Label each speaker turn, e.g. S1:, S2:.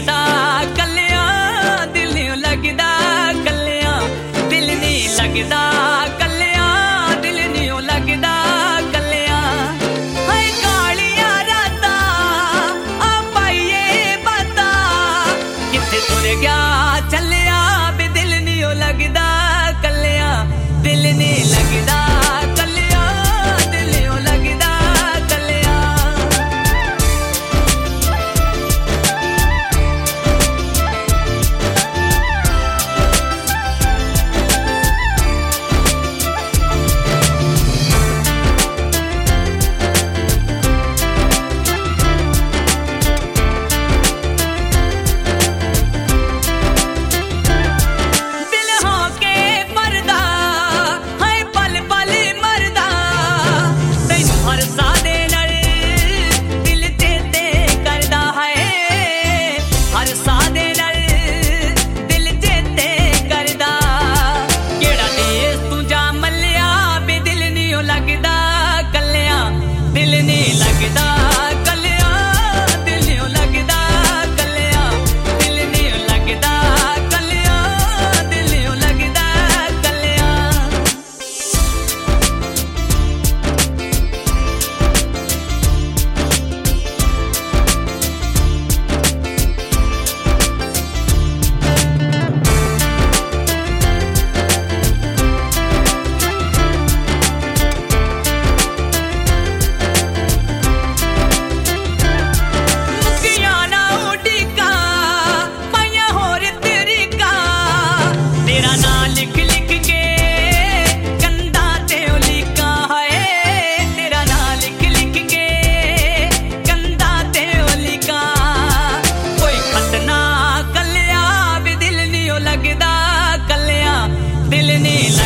S1: लगदा कल्लियां, दिल नहीं लगदा कल्लियां, दिल नहीं लगदा कल्लियां, दिल नहीं लगदा कल्लियां। हाय कालियां रातां आ पाइए बातां, किथे तुर गया चलिया भी दिल नहीं लगदा कल्लियां, दिल नहीं लगदा कल्लियां, दिल नहीं लगदा कल्लियां। लगदा कल्लियां, दिल नहीं लगदा कल्लियां, दिल नहीं लगदा कल्लियां, दिल नहीं लगदा कल्लियां, दिल नहीं लगदा कल्लियां। दिल नहीं